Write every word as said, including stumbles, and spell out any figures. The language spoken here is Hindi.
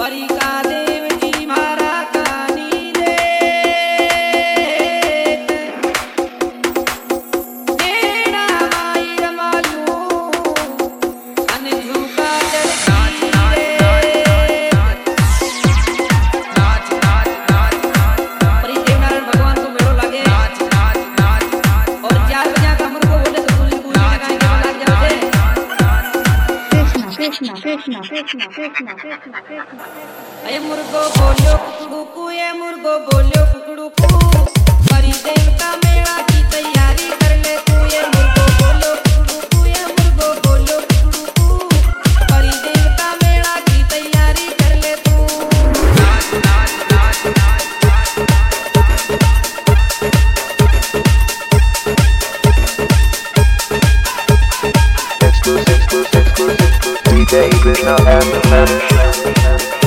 द्वारिका देव जी मारा कानी दे तेरा माई रमालू अन झुका चल नाच नाच नाच नाच परी देवनारायण भगवान को मेलो लगे नाच नाच नाच और चार बजा कमर को बोले तो तुझे पूरी लगाएंगे लग जाओ कृष्णा कृष्णा कृष्णा कृष्णा कृष्णा कृष्णा अये मुर्गो बोलो कुकड़ू कु ये मुर्गो बोलो कुकड़ू कु परी देवता मेला की तैयारी कर ले तू ये मुर्गो बोलो कुकड़ू कु ये मुर्गो बोलो कुकड़ू कु परी देवता मेला की तैयारी कर ले तू नाच नाच नाच Exclusive, exclusive, exclusive. D J Krishna and the Fetish.